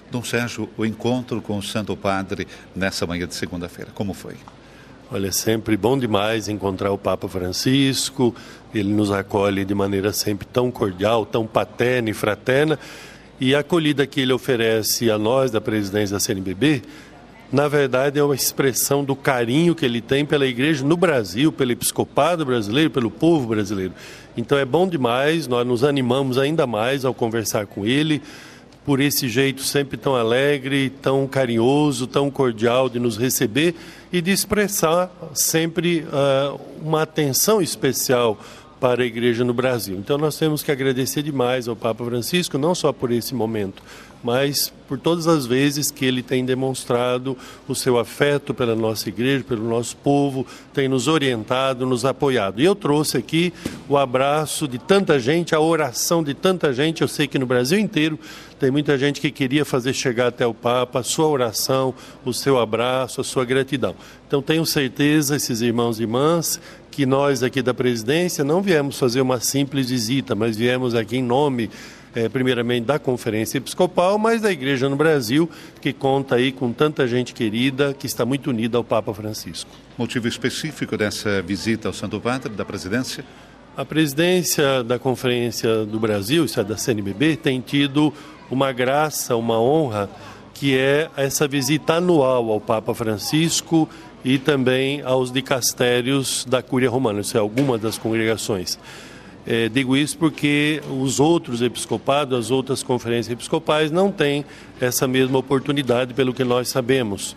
Dom Sérgio, o encontro com o Santo Padre nessa manhã de segunda-feira, como foi? Olha, é sempre bom demais encontrar o Papa Francisco. Ele nos acolhe de maneira sempre tão cordial, tão paterna e fraterna. E a acolhida que ele oferece a nós, da presidência da CNBB, na verdade é uma expressão do carinho que ele tem pela igreja no Brasil, pelo episcopado brasileiro, pelo povo brasileiro. Então é bom demais, nós nos animamos ainda mais ao conversar com ele, por esse jeito sempre tão alegre, tão carinhoso, tão cordial de nos receber e de expressar sempre uma atenção especial para a igreja no Brasil. Então nós temos que agradecer demais ao Papa Francisco, não só por esse momento, mas por todas as vezes que ele tem demonstrado o seu afeto pela nossa igreja, pelo nosso povo, tem nos orientado, nos apoiado. E eu trouxe aqui o abraço de tanta gente, a oração de tanta gente. Eu sei que no Brasil inteiro tem muita gente que queria fazer chegar até o Papa a sua oração, o seu abraço, a sua gratidão. Então tenho certeza, esses irmãos e irmãs, que nós aqui da presidência não viemos fazer uma simples visita, mas viemos aqui em nome primeiramente da Conferência Episcopal, mas da Igreja no Brasil, que conta aí com tanta gente querida, que está muito unida ao Papa Francisco. Motivo específico dessa visita ao Santo Padre, da presidência? A presidência da Conferência do Brasil, isso é da CNBB, tem tido uma graça, uma honra, que é essa visita anual ao Papa Francisco e também aos dicastérios da Cúria Romana, isso é alguma das congregações. Digo isso porque os outros episcopados, as outras conferências episcopais não têm essa mesma oportunidade, pelo que nós sabemos.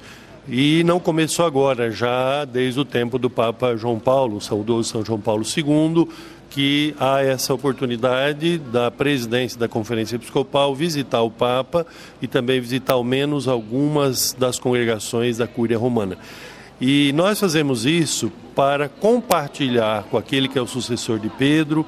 E não começou agora, já desde o tempo do Papa João Paulo, o saudoso São João Paulo II, que há essa oportunidade da presidência da Conferência Episcopal visitar o Papa e também visitar ao menos algumas das congregações da Cúria Romana. E nós fazemos isso para compartilhar com aquele que é o sucessor de Pedro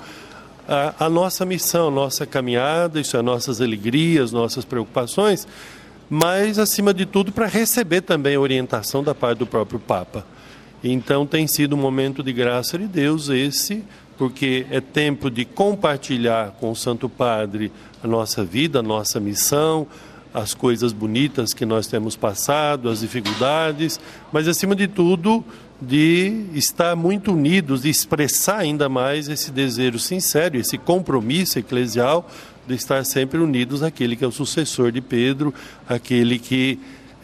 a nossa missão, a nossa caminhada, isso é, nossas alegrias, nossas preocupações, mas, acima de tudo, para receber também a orientação da parte do próprio Papa. Então, tem sido um momento de graça de Deus esse, porque é tempo de compartilhar com o Santo Padre a nossa vida, a nossa missão, as coisas bonitas que nós temos passado, as dificuldades, mas, acima de tudo, de estar muito unidos, de expressar ainda mais esse desejo sincero, esse compromisso eclesial de estar sempre unidos àquele que é o sucessor de Pedro, aquele que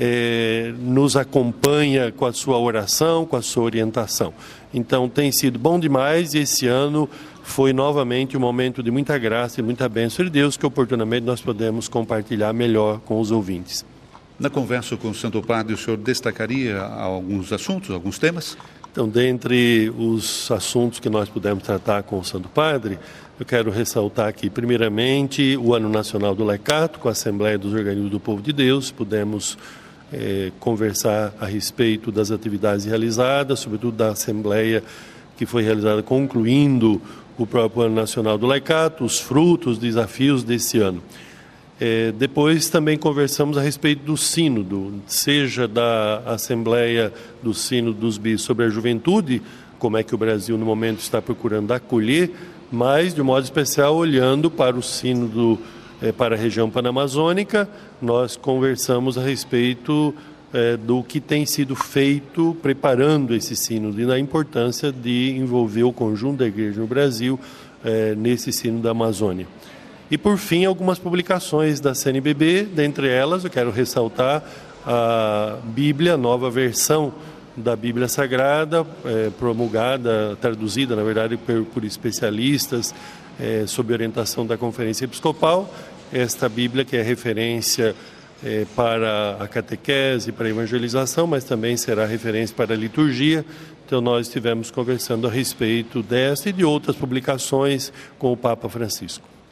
nos acompanha com a sua oração, com a sua orientação. Então, tem sido bom demais e esse ano foi novamente um momento de muita graça e muita bênção de Deus que oportunamente nós podemos compartilhar melhor com os ouvintes. Na conversa com o Santo Padre, o senhor destacaria alguns assuntos, alguns temas? Então, dentre os assuntos que nós pudemos tratar com o Santo Padre, eu quero ressaltar aqui, primeiramente, o Ano Nacional do Lecato, com a Assembleia dos Organismos do Povo de Deus. Pudemos conversar a respeito das atividades realizadas, sobretudo da Assembleia que foi realizada concluindo o próprio Ano Nacional do Lecato, os frutos, os desafios desse ano. Depois também conversamos a respeito do sínodo, seja da Assembleia do Sínodo dos Bispos sobre a juventude, como é que o Brasil no momento está procurando acolher, mas de modo especial olhando para o sínodo para a região panamazônica. Nós conversamos a respeito do que tem sido feito preparando esse sínodo e da importância de envolver o conjunto da igreja no Brasil nesse sínodo da Amazônia. E, por fim, algumas publicações da CNBB, dentre elas eu quero ressaltar a Bíblia, a nova versão da Bíblia Sagrada, promulgada, traduzida, na verdade, por especialistas, sob orientação da Conferência Episcopal. Esta Bíblia que é referência para a catequese, para a evangelização, mas também será referência para a liturgia. Então, nós estivemos conversando a respeito desta e de outras publicações com o Papa Francisco.